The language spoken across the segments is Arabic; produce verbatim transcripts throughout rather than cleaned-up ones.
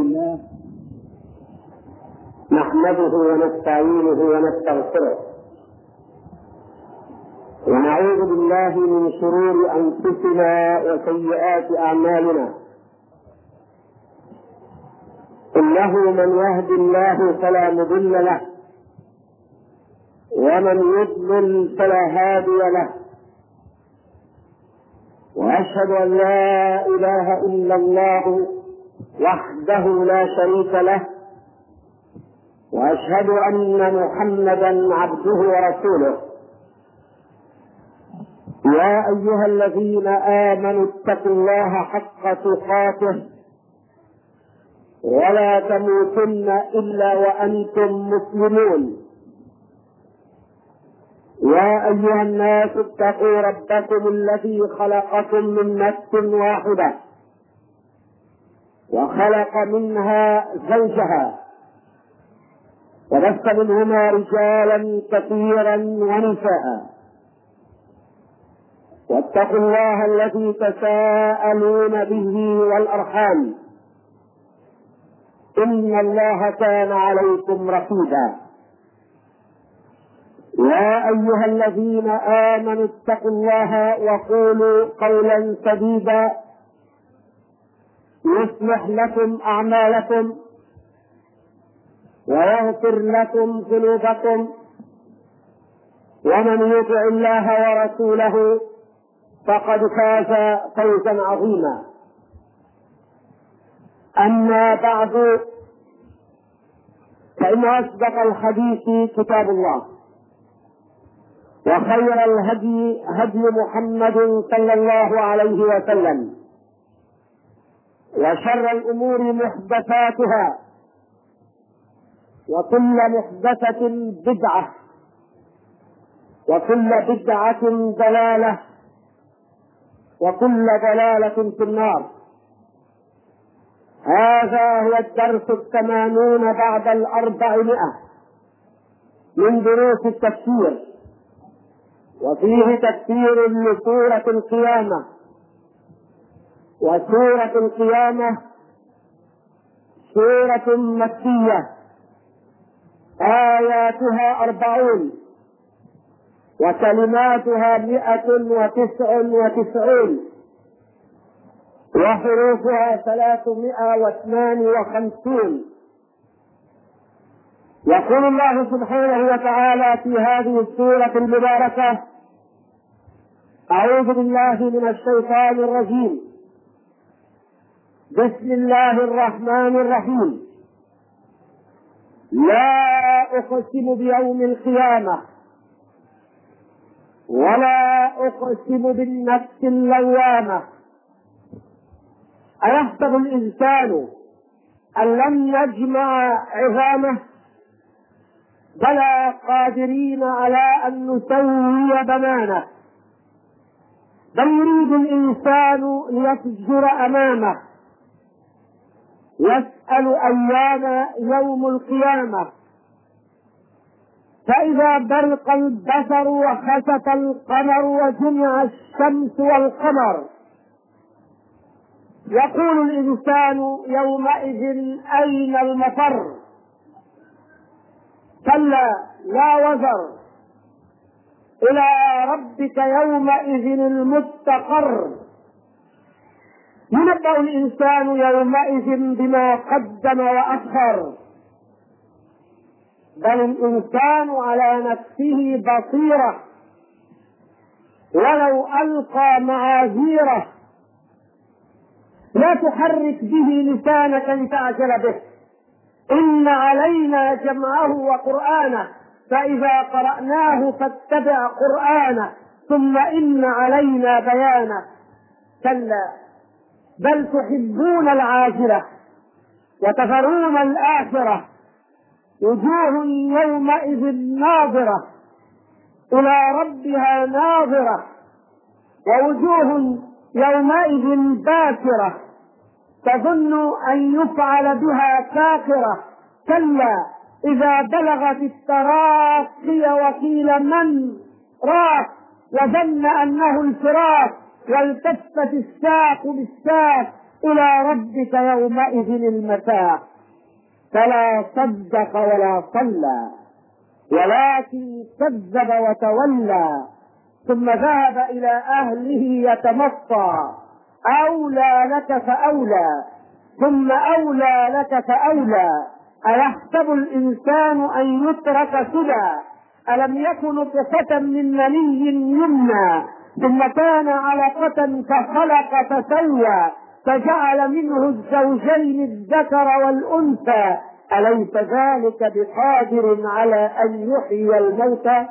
لله نحمده ونستعينه ونستغفره ونعوذ بالله من شرور أنفسنا وسيئات أعمالنا. إنه من يهد الله فلا مضل له ومن يضلل فلا هادي له، وأشهد أن لا إله إلا الله وحده لا شريك له، وأشهد أن محمدا عبده ورسوله. يا أيها الذين آمنوا اتقوا الله حق تقاته ولا تموتن إلا وأنتم مسلمون. يا أيها الناس اتقوا ربكم الذي خلقكم من نفس واحدة وخلق منها زوجها وبث منهما رجالا كثيرا ونساء، واتقوا الله الذي تساءلون به والأرحام إن الله كان عليكم رقيبا. يا أيها الذين آمنوا اتقوا الله وقولوا قولا سديدا يصلح لكم أعمالكم ويغفر لكم ذنوبكم، ومن يطع الله ورسوله فقد فاز فوزا عظيما. أما بعد، فإن أصدق الحديث كتاب الله، وخير الهدي هدي محمد صلى الله عليه وسلم، وشر الأمور محدثاتها، وكل محدثة بدعة، وكل بدعة ضلالة، وكل ضلالة في النار. هذا هو الدرس الثمانون بعد الأربعمائة من دروس التفسير، وفيه تفسير لسورة القيامة. وسورة القيامة سورة مكية آياتها أربعون وكلماتها مئة وتسع وتسعون وحروفها ثلاثمائة واثنان وخمسون. يقول الله سبحانه وتعالى في هذه السورة المباركة: أعوذ بالله من الشيطان الرجيم، بسم الله الرحمن الرحيم. لا أقسم بيوم القيامة ولا أقسم بالنفس اللوامة. أيحسب الإنسان أن لن يجمع عظامه؟ بلى قادرين على أن نسوي بنانه. بل يريد الإنسان ليفجر أمامه، يسأل أيان يوم القيامة. فإذا برق البصر وخسف القمر وجمع الشمس والقمر، يقول الإنسان يومئذ أين المفر؟ كلا لا وزر، إلى ربك يومئذ المستقر. ينبأ الإنسان يومئذ بما قدم وأخر، بل الإنسان على نفسه بصيرة ولو ألقى معاذيره. لا تحرك به لسانك لتعجل به، إن علينا جمعه وقرآنه، فإذا قرأناه فاتبع قرآنه، ثم إن علينا بيانه. كلا بل تحبون العاجلة وتذرون الآخرة، وجوه يومئذ ناظرة إلى ربها ناظرة، ووجوه يومئذ باسرة تظن أن يفعل بها فاقرة. كلا إذا بلغت التراقي وقيل من راق، وظن أنه الفراق، والتفت الساق بالساق، إلى ربك يومئذ المساق فلا صدق ولا صلى ولكن كذب وتولى ثم ذهب إلى أهله يتمطى أولى لك فأولى ثم أولى لك فأولى أيحسب الإنسان أن يترك سدى ألم يكن نطفة من مني يمنى ثم كان علقة فخلق فسوى فجعل منه الزوجين الذكر والأنثى أليس ذلك بقادر على أن يحيي الموتى؟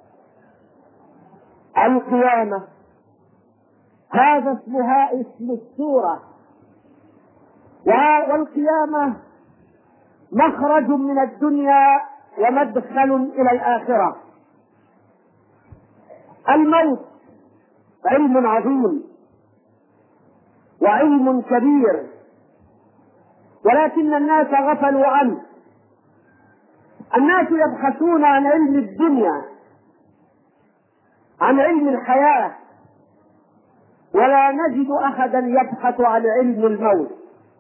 القيامة هذا اسمها اسم السورة، والقيامة مخرج من الدنيا ومدخل إلى الآخرة. الموت علم عظيم وعلم كبير ولكن الناس غفلوا عنه. الناس يبحثون عن علم الدنيا، عن علم الحياة، ولا نجد أحدا يبحث عن علم الموت.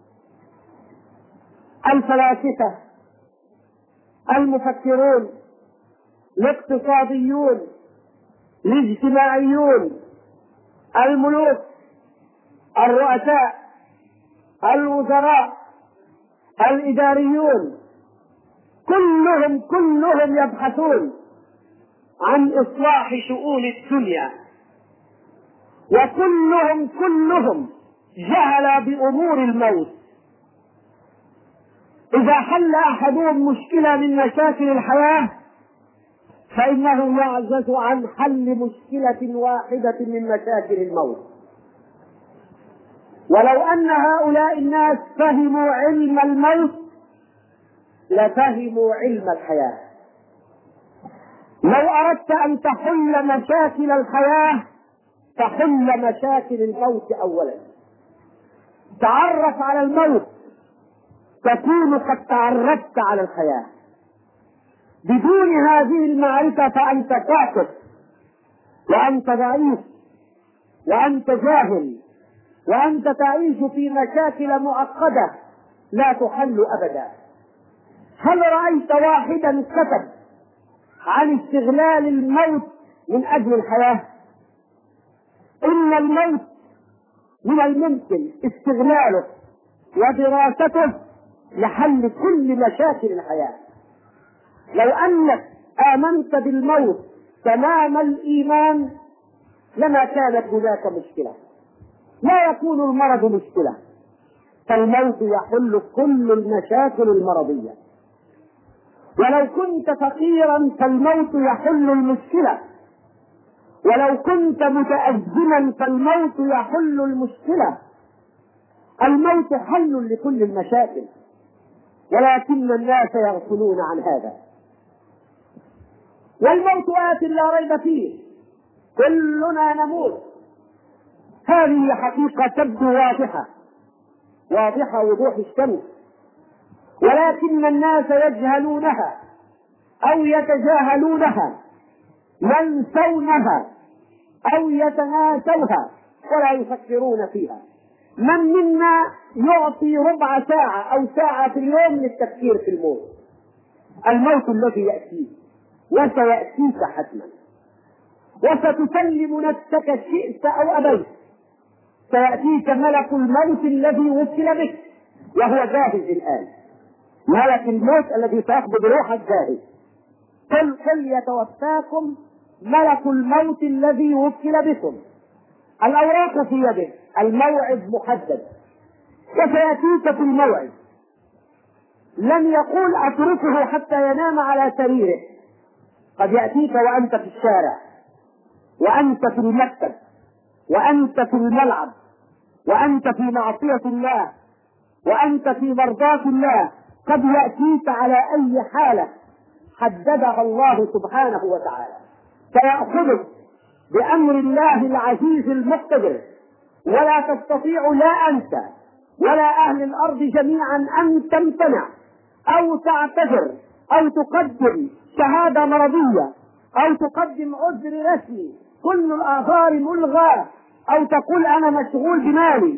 الفلاسفة، المفكرون، الاقتصاديون، الاجتماعيون، الملوك، الرؤساء، الوزراء، الإداريون، كلهم كلهم يبحثون عن إصلاح شؤون الدنيا، وكلهم كلهم جهل بأمور الموت. إذا حل أحدهم مشكلة من مشاكل الحياة فإنه يعجز عن حل مشكلة واحدة من مشاكل الموت. ولو أن هؤلاء الناس فهموا علم الموت لفهموا علم الحياة. لو أردت أن تحل مشاكل الحياة فحل مشاكل الموت أولا. تعرف على الموت تكون قد تعرفت على الحياة. بدون هذه المعرفة فأنت كافر وأنت ضعيف وأنت جاهل وأنت تعيش في مشاكل معقدة لا تحل أبدا. هل رأيت واحدا كتب عن استغلال الموت من أجل الحياة؟ إن الموت من الممكن استغلاله ودراسته لحل كل مشاكل الحياة. لو أنك آمنت بالموت تمام الإيمان لما كانت هناك مشكلة، لا يكون المرض مشكلة، فالموت يحل كل المشاكل المرضية. ولو كنت فقيرا فالموت يحل المشكلة، ولو كنت متأزما فالموت يحل المشكلة. الموت حل لكل المشاكل ولكن الناس يغفلون عن هذا. والموت آت لا ريب فيه، كلنا نموت. هذه حقيقة تبدو واضحة واضحة وضوح الشمس، ولكن الناس يجهلونها أو يتجاهلونها، ينسونها أو يتناسوها ولا يفكرون فيها. من منا يعطي ربع ساعة أو ساعة في اليوم للتفكير في الموت؟ الموت الذي يأتيك وسيأتيك حتما، وستسلم نفسك شئت أو أبيت. سيأتيك ملك الموت الذي وكل بك وهو جاهز الآن، ملك الموت الذي سيقبض روحك جاهز. قل قل يتوفاكم ملك الموت الذي وكل بكم. الأوراق في يده، الموعد محدد وسيأتيك في الموعد. لن يقول أتركه حتى ينام على سريره، قد يأتيك وأنت في الشارع وأنت في المكتب وأنت في الملعب وأنت في معصية الله وأنت في مرضاة الله. قد يأتيك على أي حالة حددها الله سبحانه وتعالى، فيأخذك بأمر الله العزيز المقتدر، ولا تستطيع لا أنت ولا أهل الأرض جميعا أن تمتنع أو تعتذر أو تقدم شهادة مرضية أو تقدم عذر رسمي كل الآثار ملغاة، أو تقول أنا مشغول بمالي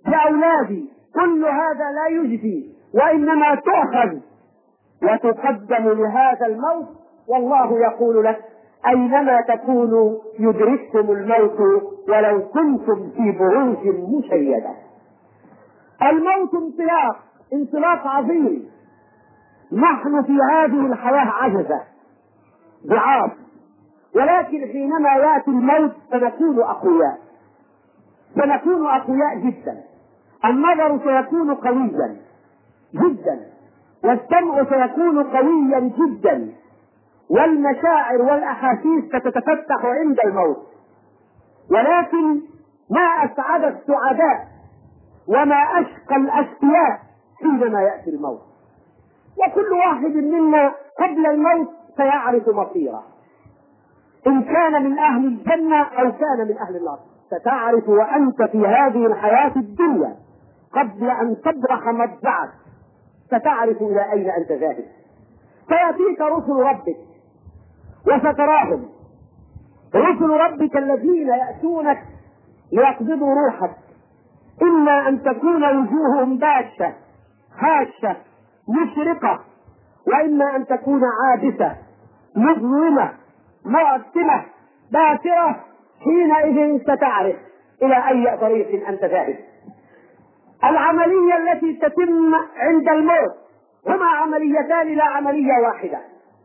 لأولادي، كل هذا لا يجدي، وإنما تؤخذ وتقدم لهذا الموت. والله يقول لك أينما تكونوا يدرككم الموت ولو كنتم في بروج مشيدة. الموت انطلاق، انطلاق عظيم. نحن في هذه الحياة عجزة ضعاف، ولكن حينما يأتي الموت سنكون أقوياء، سنكون أقوياء جدا. النظر سيكون قويا جدا، والسمع سيكون قويا جدا، والمشاعر والأحاسيس ستتفتح عند الموت. ولكن ما أسعد السعداء وما أشقى الأشقياء حينما يأتي الموت. وكل واحد منا قبل الموت سيعرف مصيره، إن كان من أهل الجنة أو كان من أهل النار. ستعرف وأنت في هذه الحياة الدنيا قبل أن تبرح مضجعك، ستعرف إلى أين أنت ذاهب. سيأتيك رسل ربك وستراهم، رسل ربك الذين يأتونك ليقبضوا روحك، إما أن تكون وجوههم باشة هاشة مشرقة، وإما أن تكون عابسة مظلمة معتمة باسرة. حينئذ ستعرف إلى أي طريق أنت ذاهب. العملية التي تتم عند الموت هما عمليتان لا عملية واحدة.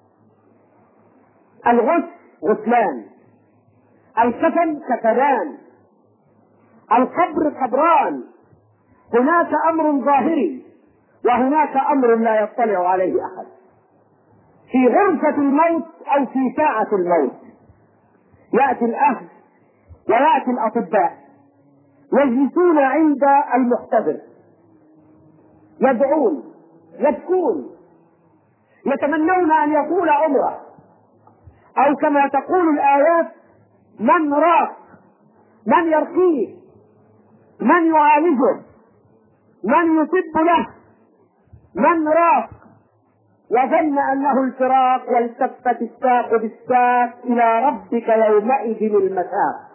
الغسل غسلان، الكفن كفنان، القبر قبران. هناك أمر ظاهري وهناك أمر لا يطلع عليه أحد. في غرفة الموت أو في ساعة الموت يأتي الأهل ويأتي الأطباء يجلسون عند المحتضر، يدعون يبكون يتمنون أن يطول عمره، أو كما تقول الآيات من راق، من يرقيه، من يعالجه، من يطب له، من راق وظن أنه الفراق والتفت الساق بالساق إلى ربك يومئذ المساق.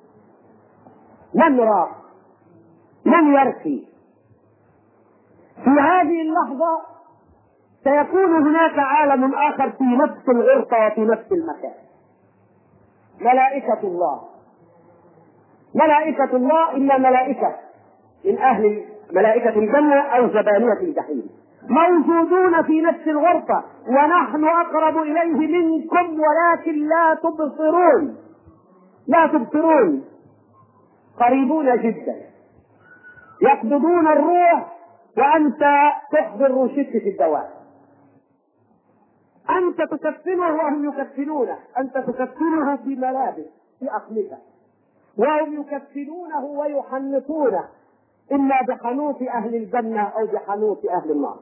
من راق، من يرقي. في هذه اللحظة سيكون هناك عالم آخر في نفس الغرفة وفي نفس المكان. ملائكة الله، ملائكة الله إلا ملائكة من أهل ملائكة الجنة أو زبانية الجحيم موجودون في نفس الغرفة، ونحن أقرب إليه منكم ولكن لا تبصرون، لا تبصرون. قريبون جدا، يقبضون الروح وأنت تحضر روشتة الدواء. أنت تكفنه وهم يكفنونه، أنت تكفنه في ملابس في أقمشة، وهم يكفنونه ويحنطونه، إما بحنوط أهل الجنة أو بحنوط أهل النار.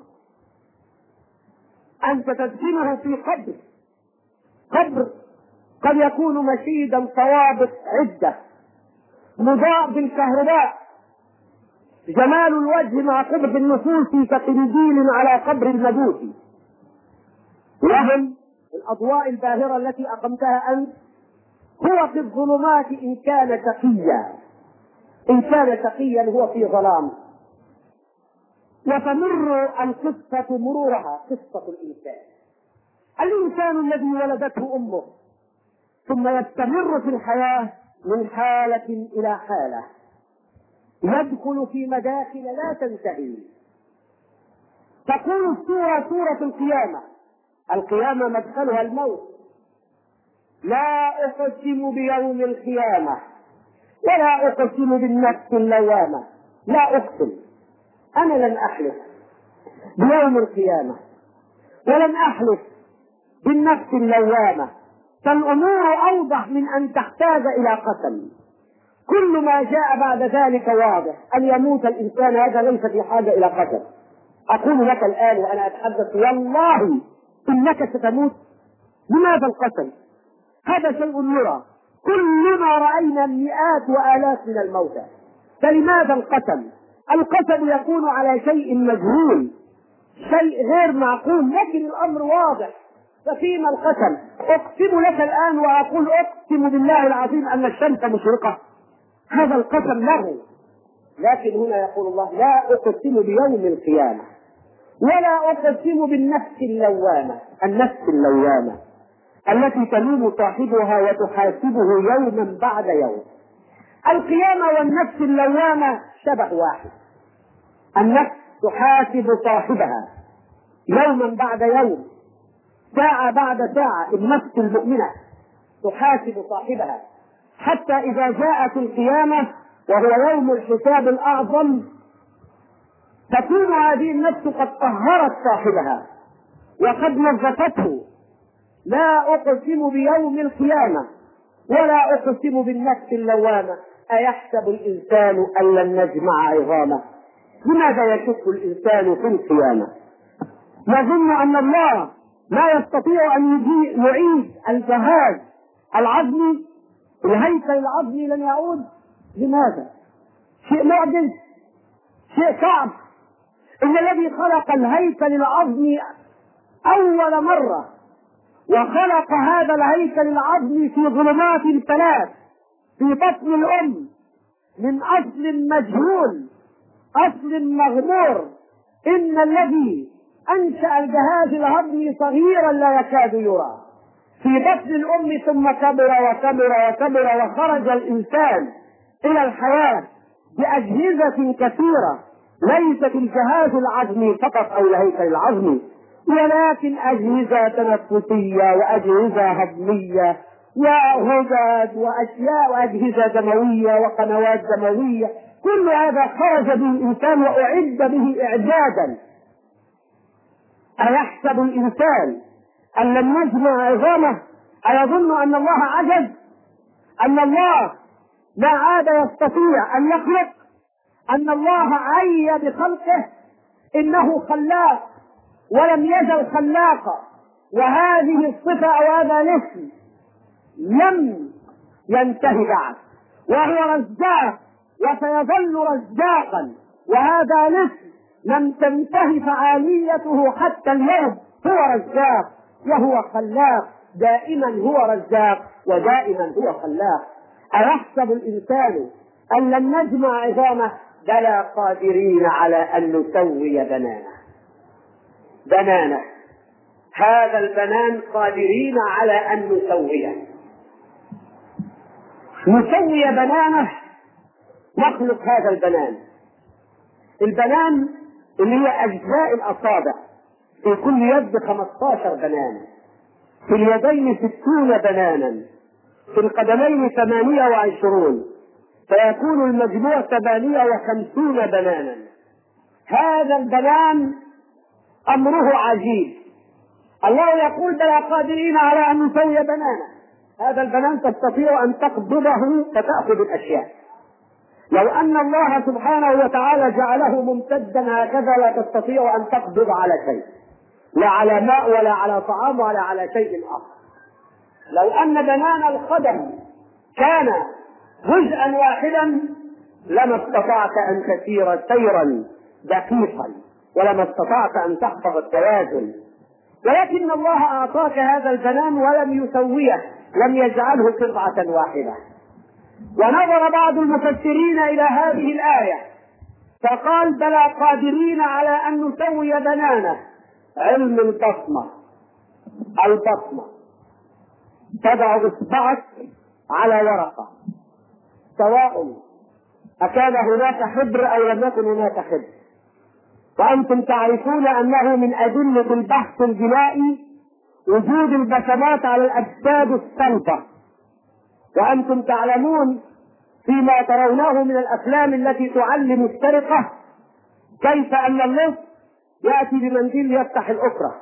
أنت تدفنه في قبر، قبر قد يكون مشيدا طوابق عدة مضاء بالكهرباء، جمال الوجه مع قبح النفوس كقنديل على قبر المجوس. وهم الأضواء الباهرة التي أقمتها أنت هو في الظلمات إن كان تقيا، إن كان تقيا هو في ظلام. وتمر القصة مرورها، قصة الإنسان، الإنسان الذي ولدته أمه، ثم يستمر في الحياة من حالة إلى حالة، يدخل في مداخل لا تنتهي. تقول السورة سورة القيامة، القيامة مدخلها الموت. لا أقسم بيوم القيامة ولا أقسم بالنفس اللوامة. لا أقسم، أنا لن أحلف بيوم القيامة ولن أحلف بالنفس اللوامة، فالأمور أوضح من أن تحتاج إلى قسم. كل ما جاء بعد ذلك واضح. أن يموت الإنسان هذا ليس في حاجة إلى قسم. أقول لك الآن وأنا أتحدث والله إنك ستموت. لماذا القسم؟ هذا شيء يرى، كلنا رأينا مئات وآلاف من الموتى، فلماذا القسم؟ القسم يكون على شيء مجهول، شيء غير معقول، لكن الأمر واضح. ففيما القسم؟ أقسم لك الآن وأقول أقسم بالله العظيم أن الشمس مشرقة، هذا القسم له. لكن هنا يقول الله لا أقسم بيوم القيامة ولا أقسم بالنفس اللوامة. النفس اللوامة التي تلوم صاحبها وتحاسبه يوما بعد يوم. القيامة والنفس اللوامة شبه واحد. النفس تحاسب صاحبها يوما بعد يوم، ساعة بعد ساعة. النفس المؤمنة تحاسب صاحبها حتى إذا جاءت القيامة وهو يوم الحساب الأعظم تكون هذه النفس قد طهرت صاحبها وقد نظفته. لا أقسم بيوم القيامة ولا أقسم بالنفس اللوامة. أيحسب الإنسان أن لن نجمع عظامه؟ لماذا يشك الإنسان في القيامة؟ يظن أن الله لا يستطيع أن يعيد الجهاز العظمي، الهيكل العظمي لن يعود. لماذا؟ شيء معجز، شيء صعب. إن الذي خلق الهيكل العظمي أول مرة وخلق هذا الهيكل العظمي في ظلمات ثلاث في بطن الأم من أصل مجهول، أصل مغمور. إن الذي أنشأ الجهاز الهضمي صغيرا لا يكاد يرى في بطن الأم، ثم كبر وكبر وكبر وخرج الإنسان إلى الحياة بأجهزة كثيرة، ليست الجهاز العظمي فقط أو الهيكل العظمي، ولكن أجهزة تنفسية وأجهزة هضمية وغدد وأشياء وأجهزة دموية وقنوات دموية. كل هذا خرج به الإنسان وأعد به إعدادا. أيحسب الإنسان أن لن نجمع عظامه؟ أيظن أن الله عجز؟ أن الله لا عاد يستطيع أن يخلق؟ أن الله عي بخلقه؟ إنه خلاق ولم يزل خلاقا، وهذه الصفة أو هذا الاسم لم ينتهي بعد، وهو رزاق وسيظل رزاقا، وهذا الاسم لم تنتهي فعاليته حتى اليوم. هو رزاق وهو خلاق، دائما هو رزاق ودائما هو خلاق. أيحسب الإنسان أن لن نجمع عظامه؟ بلى قادرين على أن نسوي بنانه. بنانه هذا البنان قادرين على أن نسويه. نسوي بنانه، نخلق هذا البنان. البنان اللي هي أجزاء الأصابع، في كل يد خمسة عشر بنانا، في اليدين ستون بنانا، في القدمين ثمانية وعشرون، فيكون المجموع ثمانية وخمسون بنانا. هذا البنان أمره عجيب. الله يقول بلى قادرين على أن نسوي بنانا. هذا البنان تستطيع أن تقبضه فتأخذ الأشياء. لو أن الله سبحانه وتعالى جعله ممتدا هكذا لا تستطيع أن تقبض على شيء، لا على ماء ولا على طعام ولا على شيء آخر. لو أن بنان القدم كان جزءا واحدا لما استطعت أن تسير سيرا دقيقا، ولما استطعت أن تحفظ التوازن. ولكن الله أعطاك هذا البنان ولم يسويه، لم يجعله قطعة واحدة. ونظر بعض المفسرين إلى هذه الآية فقال بلى قادرين على أن نسوي بنانه. علم البصمة، البصمة تضع إصبعك على ورقة، سواء أكان هناك حبر أو لم يكن هناك حبر، وأنتم تعرفون أنه من أدلة البحث الجنائي وجود البصمات على الأجساد الصلبة. وأنتم تعلمون فيما ترونه من الأفلام التي تعلم السرقة كيف أن اللص يأتي بمنديل يفتح الأكرة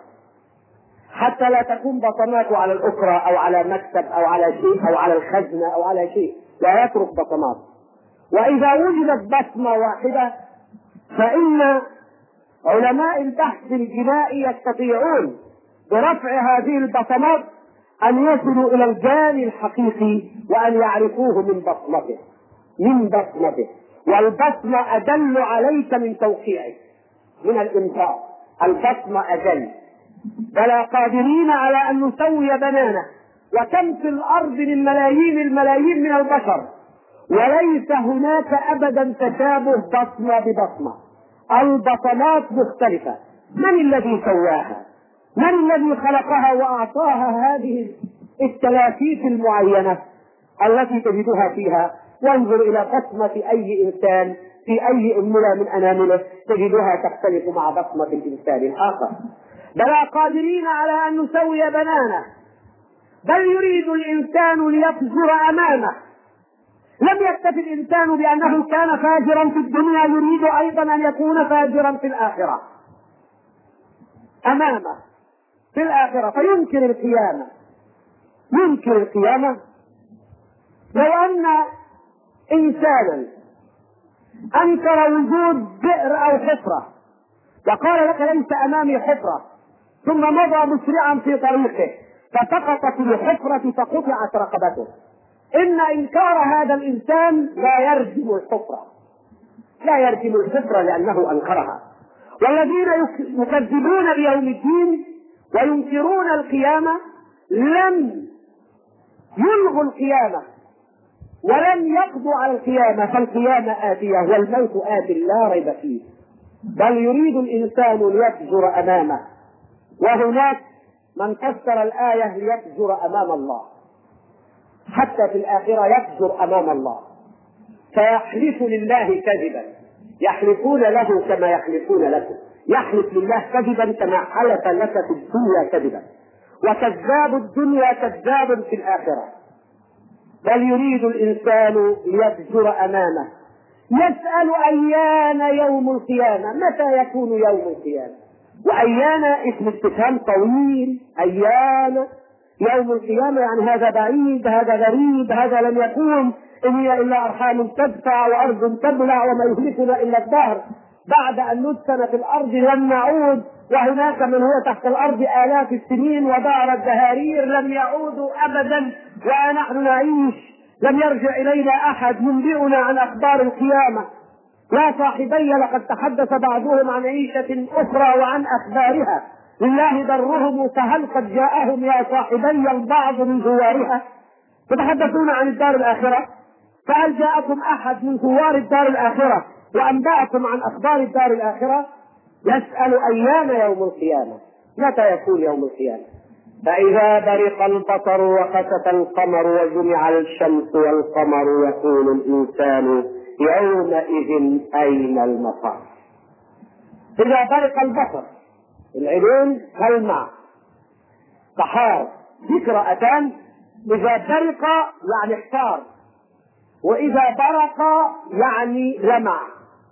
حتى لا تكون بصماته على الأكرة أو على مكتب أو على شيء أو على الخزنة أو على شيء، لا يترك بصمات. وإذا وجدت بصمة واحدة فإن علماء البحث الجنائي يستطيعون برفع هذه البصمات أن يصلوا إلى الجاني الحقيقي وأن يعرفوه من بصمته من بصمته والبصمة أدل عليك من توقيعك، من الإمضاء. البصمة أدل. بلى قادرين على أن نسوي بنانه. وكم في الأرض من ملايين الملايين من البشر، وليس هناك أبدا تشابه بصمة ببصمة، البصمات مختلفة. من الذي سواها؟ من الذي خلقها وأعطاها هذه التلافيف المعينة التي تجدها فيها؟ وانظر إلى بصمة أي إنسان في أي أنملة من أنامله تجدها تختلف مع بصمة الإنسان الآخر. بل قادرين على أن نسوي بنانه، بل يريد الإنسان ليفجر أمامه. لم يكتفي الإنسان بأنه كان فاجرا في الدنيا، يريد أيضا أن يكون فاجرا في الآخرة أمامه في الآخرة، فينكر القيامة. ينكر القيامة. لو أن إنسانا أنكر وجود بئر أو حفرة وقال لك ليس أمامي حفرة، ثم مضى مسرعا في طريقه فسقطت الحفرة فقطعت رقبته، إن إنكار هذا الإنسان لا يرجم الحفرة، لا يرجم الحفرة لأنه أنكرها. والذين يكذبون بيوم الدين وينكرون القيامة لم يلغوا القيامة ولم يقضوا على القيامة، فالقيامة آتية والموت آت لا ريب فيه، بل يريد الإنسان ليفجر أمامه. وهناك من فسر الآية ليفجر أمام الله، حتى في الآخرة يفجر أمام الله، فيحلف لله كذبا، يحلفون له كما يحلفون لكم، يحلف لله كذبا كما حلف لك في الدنيا كذبا، وكذاب الدنيا كذاب في الآخرة. بل يريد الإنسان ليفجر أمامه، يسأل أيان يوم القيامة، متى يكون يوم القيامة؟ وأيان اسم استفهام طويل، أيان يوم القيامة يعني هذا بعيد، هذا غريب، هذا لم يكون، إن هي إلا أرحام تدفع وأرض تبلع وما يهلكنا إلا الدهر، بعد أن ندفن في الأرض لم نعود، وهناك من هو تحت الأرض آلاف السنين ودار الدهارير لم يعودوا أبدا ونحن نعيش، لم يرجع إلينا أحد ينبئنا عن أخبار القيامة. يا صاحبي لقد تحدث بعضهم عن عيشة أخرى وعن أخبارها، لله برهم فهل قد جاءهم يا صاحبي البعض من زوارها؟ تتحدثون عن الدار الآخرة، فهل جاءكم أحد من زوار الدار الآخرة وأنبأكم عن أخبار الدار الآخرة؟ يسأل أيان يوم القيامة، متى يكون يوم القيامة؟ فإذا برق البصر وخسف القمر وجمع الشمس والقمر يقول الإنسان يومئذ أين المفر. إذا برق البصر، العينين تلمع سحار، ذكرأتان، إذا برق يعني احتار، وإذا برق يعني لمع،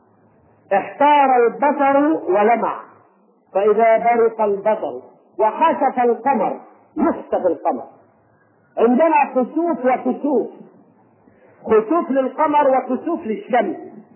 احتار البصر ولمع. فإذا برق البصر وخسف القمر، يخسف القمر. عندنا خسوف وكسوف، خسوف للقمر وكسوف للشمس.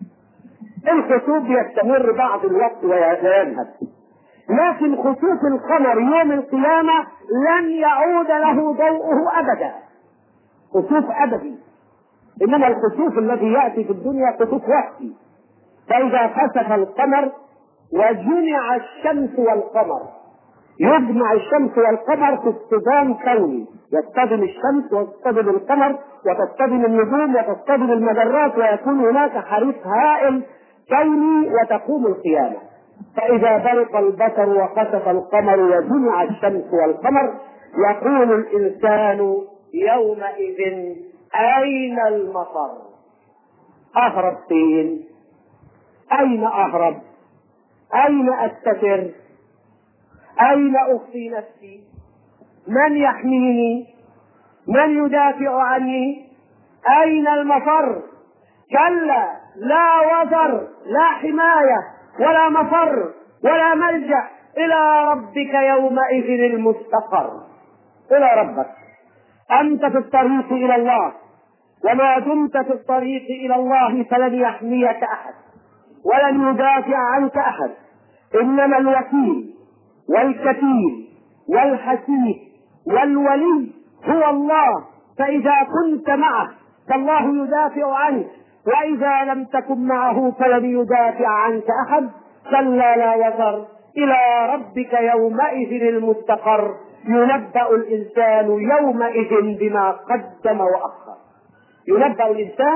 الخسوف يستمر بعض الوقت ويذهب، لكن خسوف القمر يوم القيامة لن يعود له ضوءه أبدا، خسوف أبدي. إنما الخسوف الذي يأتي في الدنيا خسوف وقتي. فإذا خسف القمر وجمع الشمس والقمر، يجمع الشمس والقمر في اصطدام كوني، يصطدم الشمس ويصطدم القمر وتصطدم النجوم وتصطدم المجرات، ويكون هناك حريق هائل كوني وتقوم القيامة. فإذا برق البصر وخسف القمر وجمع الشمس والقمر يقول الإنسان يومئذ أين المفر؟ أهرب فين؟ أين أهرب؟ أين أستتر؟ أين أخفي نفسي؟ من يحميني؟ من يدافع عني؟ أين المفر؟ كلا، لا وزر، لا حماية ولا مفر ولا ملجأ، إلى ربك يومئذ المستقر. إلى ربك. أنت في الطريق إلى الله، وما دمت في الطريق إلى الله فلن يحميك أحد ولن يدافع عنك أحد، إنما الوكيل والكفيل والحسيب والولي هو الله. فإذا كنت معه فالله يدافع عنك، وإذا لم تكن معه فلن يدافع عنك أحد. كلا لا وزر، إلى ربك يومئذ المستقر. ينبأ الإنسان يومئذ بما قدم وأخر. ينبأ الإنسان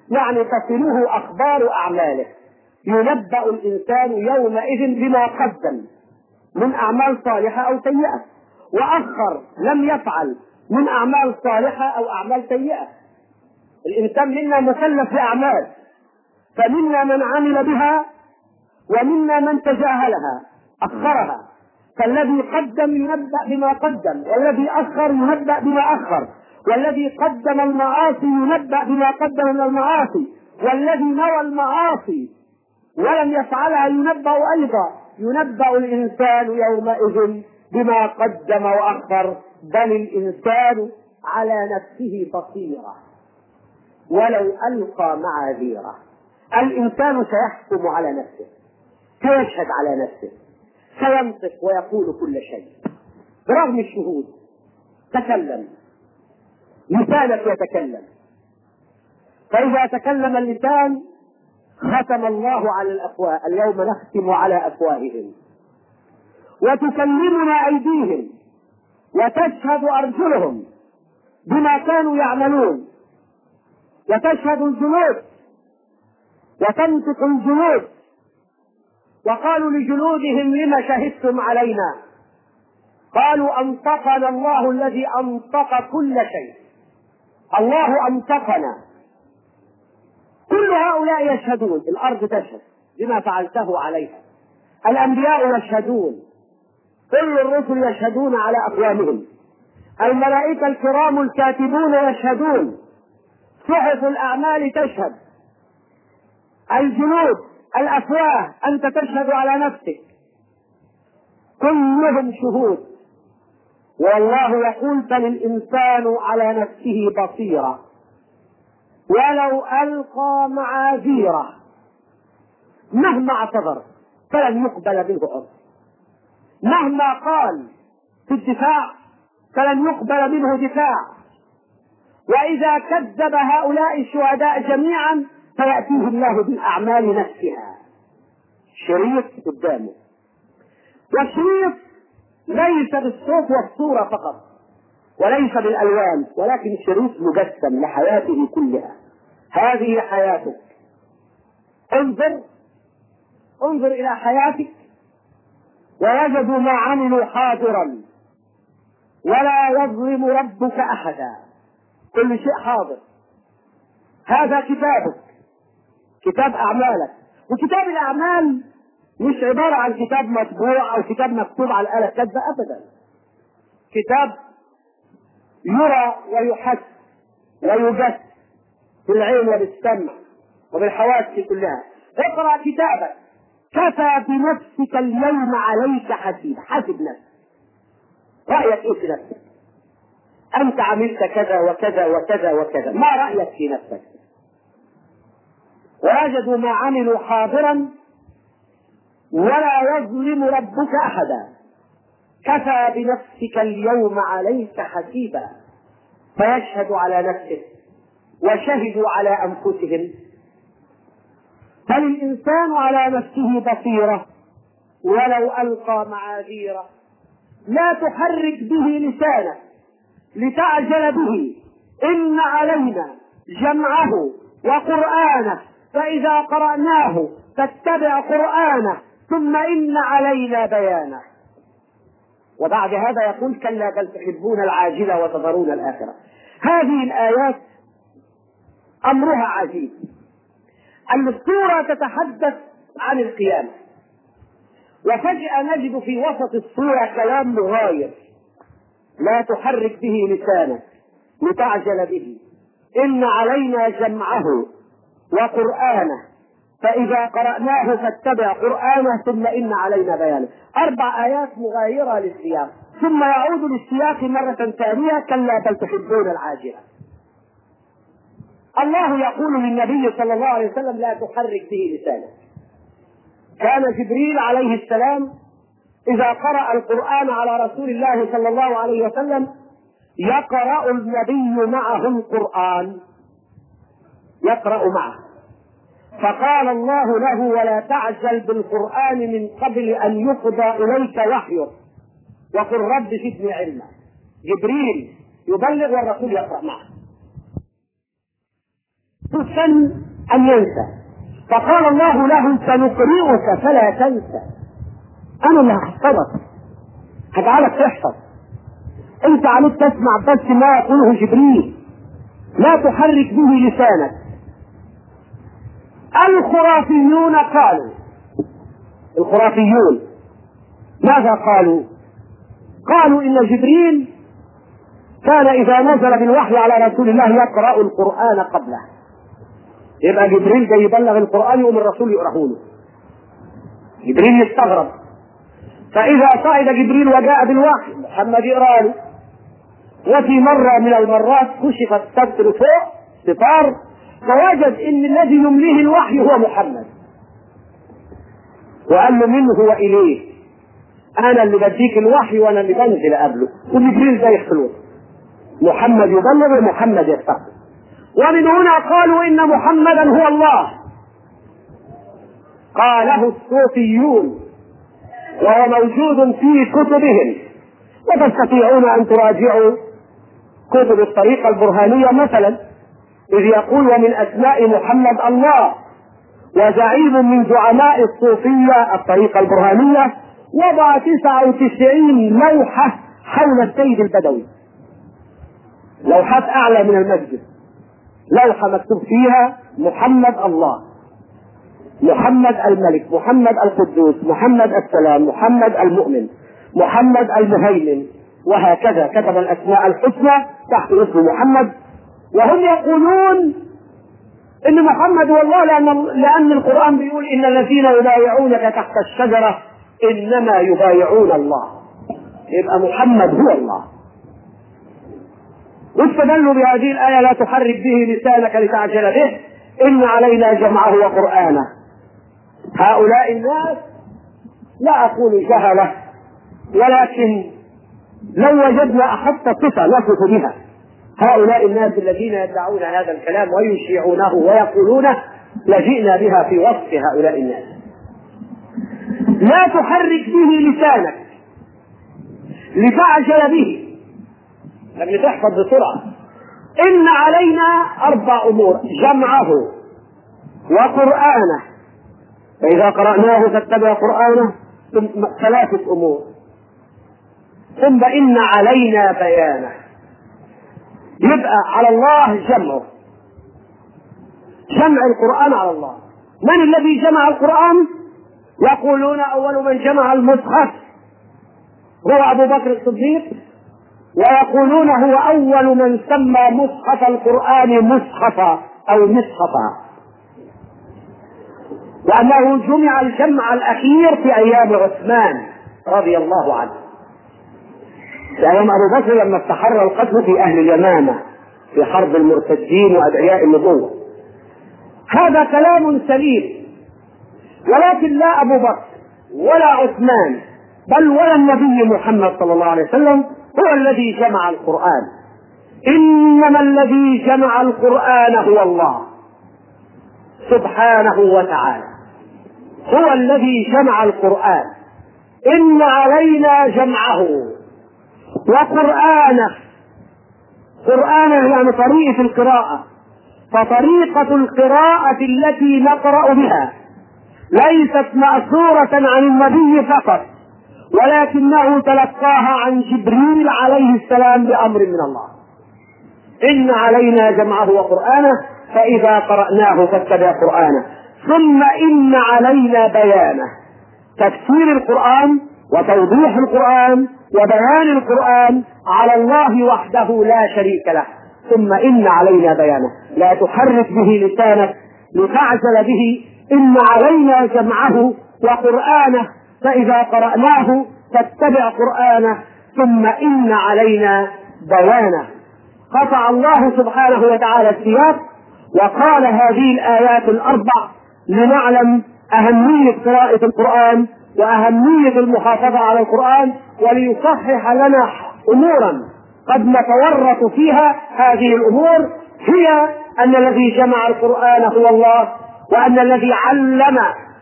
يعني تصله أخبار أعماله. ينبأ الإنسان يومئذ بما قدم من أعمال صالحة أو سيئة، وأخر لم يفعل من أعمال صالحة أو أعمال سيئة. الإنسان منا مكلف بأعمال، فمنا من عمل بها ومنا من تجاهلها أخرها، فالذي قدم ينبأ بما قدم، والذي أخر ينبأ بما أخر، والذي قدم المعاصي ينبأ بما قدم من المعاصي، والذي نوى المعاصي ولم يفعلها ينبأ أيضا. ينبأ الإنسان يومئذ بما قدم وأخر، بل الإنسان على نفسه بصيرة ولو ألقى معاذيره. الإنسان سيحكم على نفسه، سيشهد على نفسه، سينطق ويقول كل شيء برغم الشهود. تكلم، لسانك يتكلم، فإذا تكلم اللسان ختم الله على الأفواه، اليوم نختم على أفواههم وتكلمنا أيديهم وتشهد أرجلهم بما كانوا يعملون، وتشهد الجنود وتنطق الجنود. وقالوا لجنودهم لم شهدتم علينا؟ قالوا أنطقنا الله الذي أنطق كل شيء. الله أنطقنا. كل هؤلاء يشهدون، الأرض تشهد بما فعلته عليها، الأنبياء يشهدون، كل الرسل يشهدون على أقوامهم، الملائكة الكرام الكاتبون يشهدون، صحف الأعمال تشهد، الجنود، الأفواه، أنت تشهد على نفسك، كلهم شهود. والله يقول بل الإنسان على نفسه بصيرة ولو ألقى معاذيره، مهما اعتذر فلن يقبل منه عذر، مهما قال في الدفاع فلن يقبل منه دفاع. وإذا كذب هؤلاء الشهداء جميعا فيأتيه الله بالأعمال نفسها، شريط قدامه، والشريط ليس بالصوت والصورة فقط وليس بالألوان، ولكن شريط مجسم لحياته كلها. هذه حياتك، انظر انظر إلى حياتك ووجدوا ما عملوا حاضرا ولا يظلم ربك أحدا، كل شيء حاضر. هذا كتابك، كتاب أعمالك. وكتاب الأعمال مش عبارة عن كتاب مطبوع أو كتاب مكتوب على الآلة كاتبة أبدا، كتاب يرى ويحس ويجس في العين وبالسمع وبالحواس كلها. اقرأ كتابك، كفى بنفسك اليوم عليك حسيب. حاسب نفسك، رأيك ايه في نفسك؟ أنت عملت كذا وكذا وكذا وكذا، ما رأيك في نفسك؟ ووجدوا ما عملوا حاضرا ولا يظلم ربك أحدا، كفى بنفسك اليوم عليك حسيبا. فيشهد على نفسه وشهدوا على أنفسهم، بل الإنسان على نفسه بصيرة ولو ألقى معاذيره. لا تحرك به لسانك لتعجل به، إن علينا جمعه وقرآنه، فإذا قرأناه فاتبع قرآنه ثم إن علينا بيانه. وبعد هذا يقول كلا بل تحبون العاجلة وتذرون الآخرة. هذه الآيات أمرها عجيب. السورة تتحدث عن القيامة، وفجأة نجد في وسط السورة كلام مغاير. لا تحرك به لسانك لتعجل به، إن علينا جمعه وقرآنه، فإذا قرأناه فاتبع قرآنه ثم إن علينا بيانه. أربع آيات مغايرة للسياق، ثم يعود للسياق مرة ثانية كلا بل تحبون العاجلة. الله يقول للنبي صلى الله عليه وسلم لا تحرك به لسانك. كان جبريل عليه السلام إذا قرأ القرآن على رسول الله صلى الله عليه وسلم يقرأ النبي معه القرآن، يقرأ معه. فقال الله له ولا تعجل بالقرآن من قبل أن يقضى إليك وحيه وقل رب زدني علما. جبريل يبلغ والرسول يقرأ معه. السن أن ينسى، فقال الله له سنقرئك فلا تنسى، أنا اللي هحفظك، هجعلك تحفظ، أنت عليك تسمع بس ما يقوله جبريل، لا تحرك به لسانك. الخرافيون قالوا، الخرافيون ماذا قالوا؟ قالوا إن جبريل كان إذا نزل بالوحي على رسول الله يقرأ القرآن قبله، يبقى جبريل جاي يبلغ القرآن يقوم الرسول يقرأه له. جبريل يستغرب، فإذا صعد جبريل وجاء بالوحي محمد يقرأ له. وفي مرة من المرات كشف الستر فوق ستار فوجد إن الذي يمليه الوحي هو محمد، وقال له منه وإليه، أنا اللي بديك الوحي وأنا اللي بنزل قبله، وجبريل ده يحصل محمد يبلغ ومحمد يستقبل. ومن هنا قالوا إن محمدا هو الله، قاله الصوفيون وهو موجود في كتبهم، وتستطيعون أن تراجعوا كتب الطريقة البرهانية مثلا، إذ يقول ومن أسماء محمد الله، وزعيم من زعماء الصوفية الطريقة البرهانية وضع تسعة وتسعين لوحة حول السيد البدوي، لوحات أعلى من المسجد، لوحة مكتوب فيها محمد الله، محمد الملك، محمد القدوس، محمد السلام، محمد المؤمن، محمد المهيمن، وهكذا كتب الأسماء الحسنى تحت اسم محمد. وهم يقولون إن محمد هو الله، لأن, لأن القرآن بيقول إن الذين يبايعونك تحت الشجرة إنما يبايعون الله، يبقى محمد هو الله. واستدلوا بهذه الآية لا تحرك به لسانك لتعجل به إن علينا جمعه وقرآنه. هؤلاء الناس لا أقول جهلة، ولكن لو وجدنا أحط صفة نصف بها هؤلاء الناس الذين يدعون هذا الكلام ويشيعونه ويقولونه لجئنا بها في وصف هؤلاء الناس. لا تحرك به لسانك لتعجل به، لكن تحفظ بسرعة. إن علينا أربع أمور: جمعه وقرآنه، فإذا قرأناه فاتبع قرآنه، ثم ثلاثة أمور، ثم إن علينا بيانه. يبقى على الله جمعه، جمع القرآن على الله. من الذي جمع القرآن؟ يقولون أول من جمع المصحف هو أبو بكر الصديق، ويقولون هو أول من سمى مصحف القرآن مصحفا أو مصحفا، وأنه جمع الجمع الأخير في أيام عثمان رضي الله عنه، في أيام أبو بكر لما استحر القتل في أهل اليمامة في حرب المرتدين وأدعياء النبوة. هذا كلام سليم، ولكن لا أبو بكر ولا عثمان بل ولا النبي محمد صلى الله عليه وسلم هو الذي جمع القرآن، إنما الذي جمع القرآن هو الله سبحانه وتعالى، هو الذي جمع القرآن. إن علينا جمعه وقرآنه، قرآنه يعني طريقة القراءة، فطريقة القراءة التي نقرأ بها ليست مأثورة عن النبي فقط، ولكنه تلقاها عن جبريل عليه السلام بأمر من الله. إن علينا جمعه وقرآنه فإذا قرأناه فاتبع قرآنه، ثم إن علينا بيانه، تفسير القرآن وتوضيح القرآن وبيان القرآن على الله وحده لا شريك له. ثم إن علينا بيانه، لا تحرك به لسانك لتعجل به، إن علينا جمعه وقرآنه فإذا قرأناه فاتبع قرآنه، ثم إن علينا بيانه. قطع الله سبحانه وتعالى السياق وقال هذه الآيات الأربع لنعلم أهمية قراءة القرآن وأهمية المحافظة على القرآن، وليصحح لنا أمورا قد نتورط فيها. هذه الأمور هي أن الذي جمع القرآن هو الله، وأن الذي علم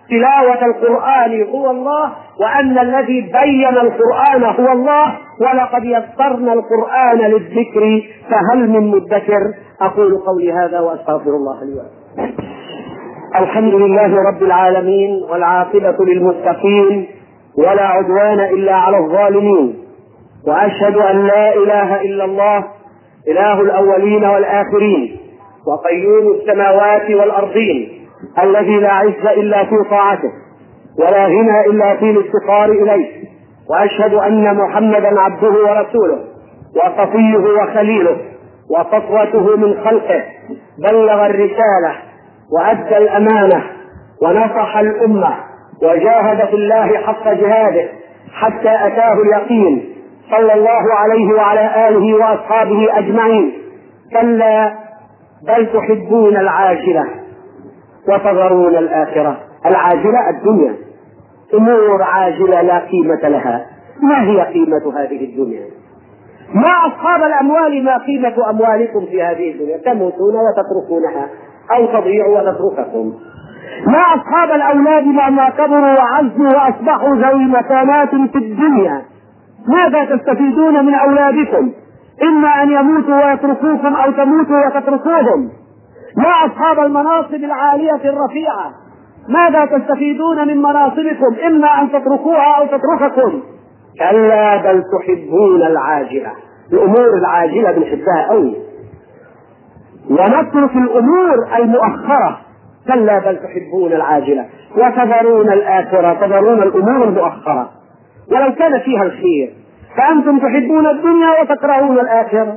تلاوة القرآن هو الله، وأن الذي بين القرآن هو الله. ولقد يسرنا القرآن للذكر فهل من مدكر. أقول قولي هذا وأستغفر الله لي ولكم. الحمد لله رب العالمين، والعاقبة للمتقين، ولا عدوان إلا على الظالمين. وأشهد أن لا إله إلا الله إله الأولين والآخرين، وقيوم السماوات والأرضين، الذي لا عز إلا في طاعته، ولا غنى إلا في الافتقار إليه. وأشهد أن محمدا عبده ورسوله، وصفيه وخليله، وصفوته من خلقه، بلغ الرسالة وأدى الأمانة ونصح الأمة، وجاهد في الله حق جهاده حتى أتاه اليقين، صلى الله عليه وعلى آله وأصحابه أجمعين. كلا بل تحبون العاجلة وتذرون الآخرة. العاجلة الدنيا، أمور عاجلة لا قيمة لها. ما هي قيمة هذه الدنيا؟ ما أصحاب الأموال ما قيمة أموالكم في هذه الدنيا؟ تموتون وتتركونها، أو تضيع وتترككم. ما أصحاب الأولاد مهما كبروا وعزوا وأصبحوا ذوي مكانات في الدنيا؟ ماذا تستفيدون من أولادكم؟ إما أن يموتوا ويتركوكم، أو تموتوا وتتركوهم. ما أصحاب المناصب العالية الرفيعة؟ ماذا تستفيدون من مناصبكم؟ إما أن تتركوها أو تترككم. كلا بل تحبون العاجلة. الأمور العاجلة بنحبها أوي، ونترك الأمور المؤخرة. كلا بل تحبون العاجلة وتذرون الآخرة، تذرون الأمور المؤخرة ولو كان فيها الخير. فأنتم تحبون الدنيا وتكرهون الآخرة.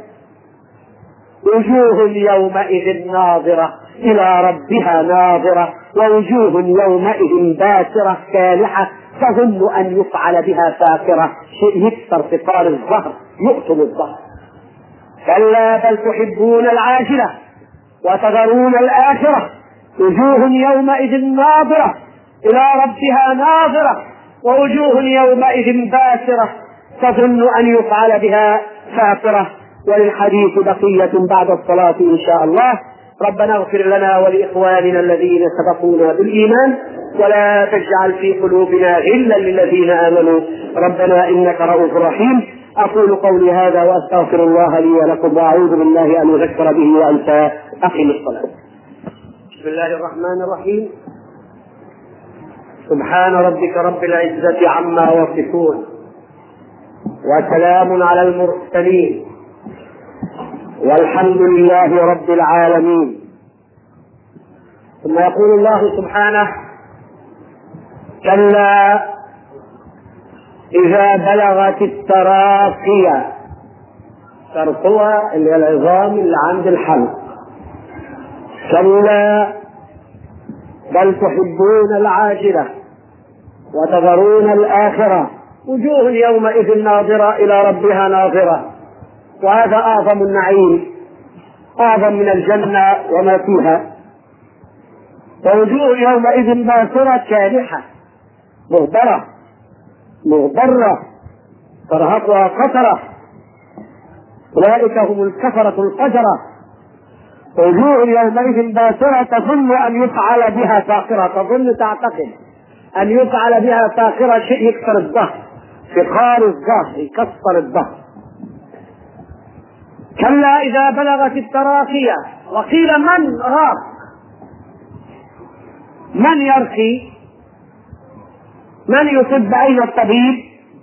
وجوه يومئذ ناظرة إلى ربها ناظرة، ووجوه يومئذ باسرة كالحة تظن أن يفعل بها فاقرة. شيء يكسر فقار الظهر، يقتل الظهر. كلا بل تحبون العاجلة وتذرون الآخرة. وجوه يومئذ ناظرة إلى ربها ناظرة، ووجوه يومئذ باسرة تظن أن يفعل بها فاقرة. وللحديث بقية بعد الصلاة إن شاء الله. ربنا اغفر لنا ولإخواننا الذين سبقونا بالإيمان، ولا تجعل في قلوبنا غلا للذين آمنوا، ربنا إنك رؤوف رحيم. أقول قولي هذا وأستغفر الله لي ولكم، وأعوذ بالله أن أذكر به وأنسى. أقم الصلاة. بسم الله الرحمن الرحيم. سبحان ربك رب العزة عما يصفون، وسلام على المرسلين، والحمد لله رب العالمين. ثم يقول الله سبحانه: كلا إذا بلغت التراقي. ترقوة اللي هي العظام اللي عند الحلق. كلا بل تحبون العاجلة وتذرون الآخرة. وجوه يومئذ ناظرة إلى ربها ناظرة. وهذا أعظم النعيم، أعظم من الجنة وما فيها. ووجوه يومئذ باسرة كالحة مغبرة مغبرة ترهقها قترة، أولئك هم الكفرة الفجرة. وجوه يومئذ باسرة تظن أن يفعل بها فاقرة، تظن تعتقد أن يفعل بها فاقرة، شيء يكسر الظهر، فقار الظهر يكسر الظهر. كلا إذا بلغت التراقية. وقيل من راق؟ من يرقي؟ من يطب؟ أين الطبيب؟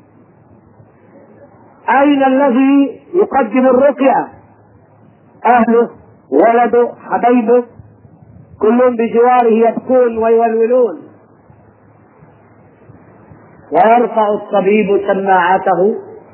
أين الذي يقدم الرقية؟ أهله، ولده، حبيبه، كلهم بجواره يبكون ويولولون. ويرفع الطبيب سماعته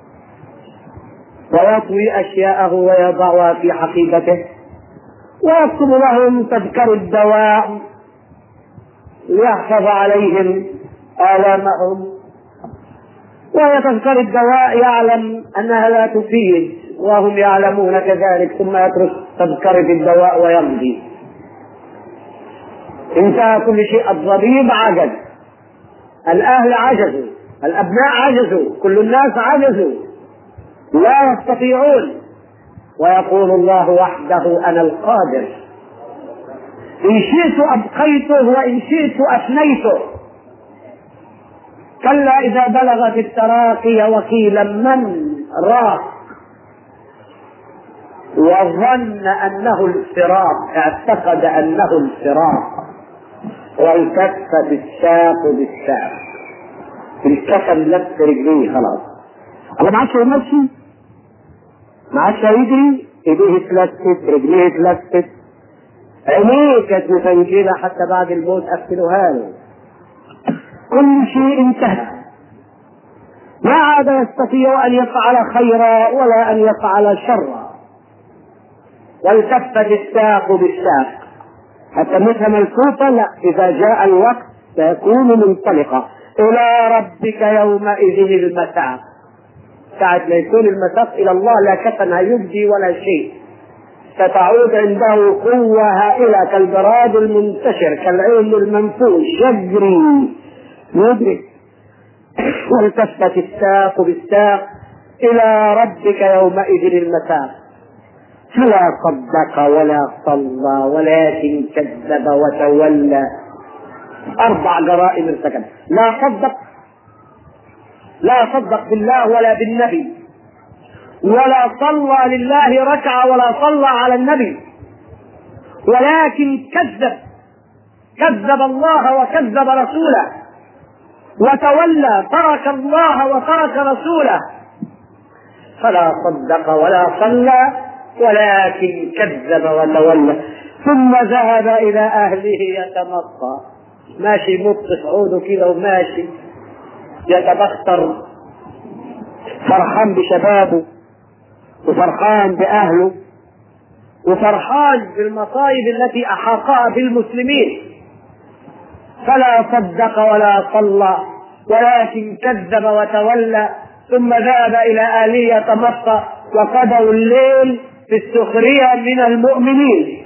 ويطوي أشياءه ويضعها في حقيبته، ويكتب لهم تذكر الدواء ليحفظ عليهم آلامهم. وهي تذكر الدواء يعلم أنها لا تفيد وهم يعلمون كذلك، ثم يترك تذكرة الدواء ويمضي. انتهى كل شيء. الطبيب عجز، الأهل عجزوا، الأبناء عجزوا، كل الناس عجزوا، لا يستطيعون. ويقول الله وحده: أنا القادر، إن شئت أبقيته وإن شئت أفنيته. كلا إذا بلغت التراقي وقيل من راق وظن أنه الفراق، اعتقد أنه الفراق، والتفت الساق بالساق، الكفن لف رجليه خلاص، أنا ما عادش يمشي، ما عادش يجري، ايديه اتلفت، رجليه اتلفت، عينيه كانت مفنجلة حتى بعد الموت قفلوها له، كل شيء انتهى، ما عاد يستطيع أن يفعل خيرا ولا أن يفعل شرا. والتفت الساق بالساق، حتى نفهم الكوفة لا، إذا جاء الوقت سيكون منطلقة إلى ربك يومئذ المساق، ساعة ما يكون المساق إلى الله لا كفن يبدي ولا شيء، ستعود عنده قوة هائلة كالجراد المنتشر كالعين المنفوش يجري يدرك. والتفت الساق بالساق إلى ربك يومئذ المساق، فلا صدق ولا صلى ولكن كذب وتولى. أربع جرائم ارتكب، لا صدق، لا صدق بالله ولا بالنبي، ولا صلى لله ركعة ولا صلى على النبي، ولكن كذب، كذب الله وكذب رسوله وتولى، ترك الله وترك رسوله، فلا صدق ولا صلى ولكن كذب وتولى. ثم ذهب إلى أهله يتمطى، ماشي مط في عوده كده وماشي يتبختر، فرحان بشبابه وفرحان بأهله وفرحان بالمصائب التي أحاطها بالمسلمين. فلا صدق ولا صلى ولكن كذب وتولى. ثم ذهب إلى أهله يتمطى، وقضوا الليل في السخرية من المؤمنين.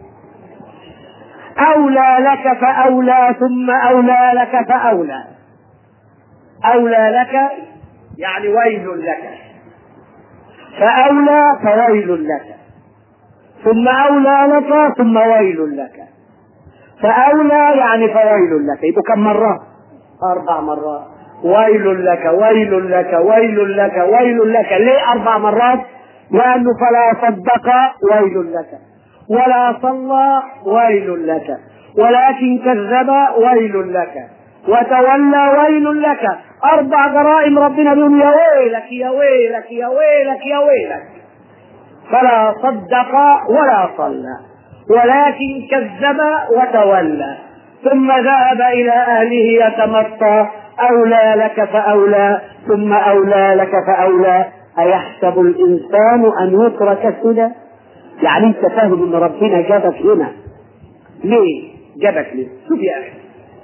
أولى لك فأولى ثم أولى لك فأولى. أولى لك يعني ويل لك، فأولى فويل لك، ثم أولى لك ثم ويل لك. فأولى يعني فويل لك، يبقى كم مرة؟ أربع مرات. ويل لك ويل لك ويل لك ويل لك. ليه أربع مرات؟ لأنه فلا صدق ويل لك، ولا صلى ويل لك، ولكن كذب ويل لك، وتولى ويل لك. أربع جرائم ربنا بيقول يا ويلك يا ويلك يا ويلك يا ويلك. فلا صدق ولا صلى ولكن كذب وتولى. ثم ذهب إلى أهله يتمطى. أولى لك فأولى ثم أولى لك فأولى. أيحسب الإنسان أن يترك سدى؟ يعني أنت فاهم أن ربنا جابك هنا ليه؟ جابك ليه؟ شوف يا أخي،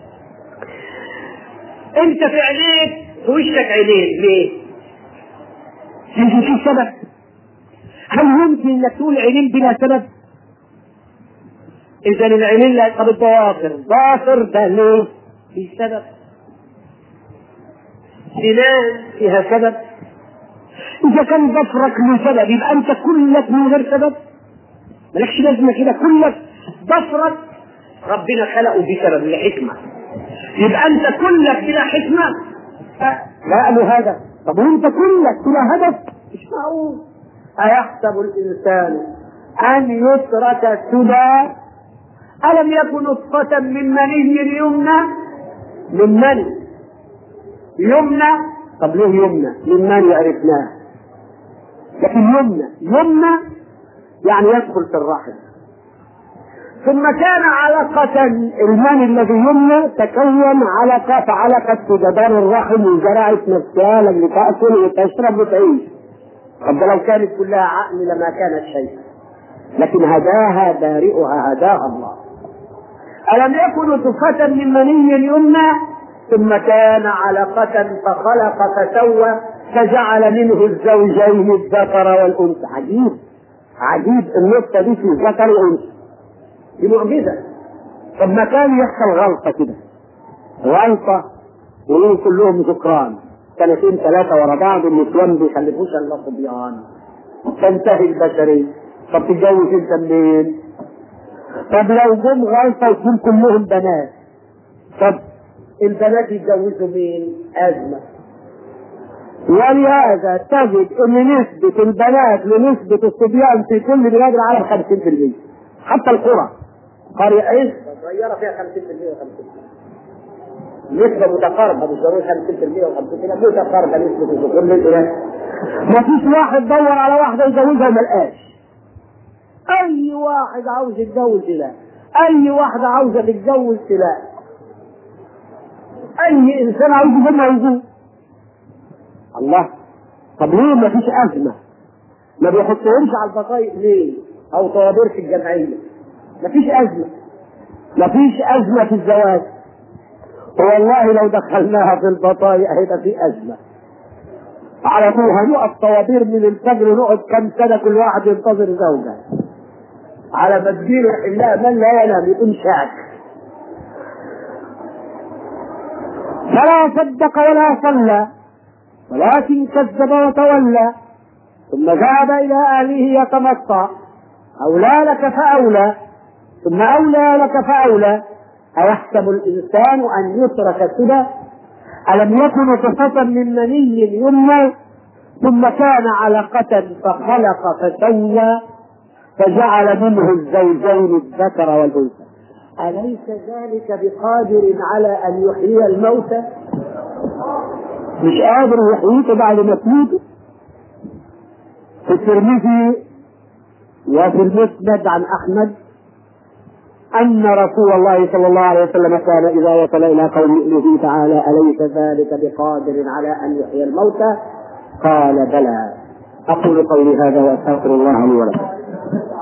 أنت في عينيك في وشك عينين ليه؟ يمكن في سبب؟ هل يمكن أنك تقول عينين بلا سبب؟ إذا العينين لا. طب الضوافر، ضافر ده ليه؟ في سبب. سنان فيها سبب. إذا كان ضفرك له سبب يبقى أنت كلك من غير سبب، مالكش لازمة كده. كلك ضفرك ربنا خلقه بسبب لحكمة، يبقى أنت كلك بلا حكمة. لا قالوا هذا. طب وأنت كلك بلا هدف؟ مش معقول. أيحسب الإنسان أن يترك سدى؟ ألم يكن نطفة من مني يمنى؟ من مني يمنى. طب ليه يمنى؟ من مني عرفناه، لكن يمنى يمنى يعني يدخل في الرحم. ثم كان علقة، المني الذي يمنى تكون علقة، فعلقت في جدار الرحم وزرعت نفسها لتأكل وتشرب وتعيش. طب لو كانت كلها عقل لما كانت شيء، لكن هداها بارئها، هداها الله. ألم يكن نطفة من مني يمنى ثم كان علقة فخلق فسوى فجعل منه الزوجين الذكر والأنثى. عجيب عجيب النطفة دي في الذكر والأنثى، دي معجزة. طب ما كان يحصل غلطة كده، غلطة ويقولوا كلهم ذكران سنتين ثلاثة ورا بعض، النسوان بيخلفوش الا صبيان، تنتهي البشرية. طب تتجوز انت منين؟ طب لو جم غلطة يكون كلهم بنات، طب البنات يتجوزوا مين؟ أزمة. ولهذا تجد ان نسبة البنات لنسبة الصبيان في كل بلاد العالم خمسين بالمئة، حتى القرى قرية ايه؟ صغيرة فيها خمسين بالمئة وخمسين بالمئة، نسبة متقاربة، مش ضروري خمسين بالمئة وخمسين بالمئة، متقاربة نسبة الذكور للإناث. مفيش واحد دور على واحدة يجوزها وملقاش. أي واحد عاوز يتجوز تلاقي، أي واحدة عاوزة تتجوز تلاقي، أي إنسان عاوز يجوزها يجوز. الله، طب ليه مفيش أزمة؟ ما بيحطهمش على البطايق ليه؟ أو طوابير في الجمعية؟ مفيش أزمة، مفيش أزمة في الزواج. والله لو دخلناها في البطايق هيبقى في أزمة على طول. هنقف طوابير من الفجر ونقعد كم سنة كل واحد ينتظر زوجة على ما تجيله إلا من لا ينام يكون شاك. فلا صدق ولا صلى ولكن كذب وتولى ثم ذهب إلى أهله يتمطى. أولى لك فأولى ثم أولى لك فأولى. أيحسب الإنسان أن يترك سدى؟ ألم يكن نطفة من مني يمنى ثم كان علقة فخلق فسوى فجعل منه الزوجين الذكر والأنثى. أليس ذلك بقادر على أن يحيي الموتى؟ مش قادر يحييك بعد ما تموت؟ في الترمذي وفي المسند عن أحمد أن رسول الله صلى الله عليه وسلم كان إذا وصل إلى قوله تعالى أليس ذلك بقادر على أن يحيي الموتى قال بلى. أقول قولي هذا وأستغفر الله لي ولكم.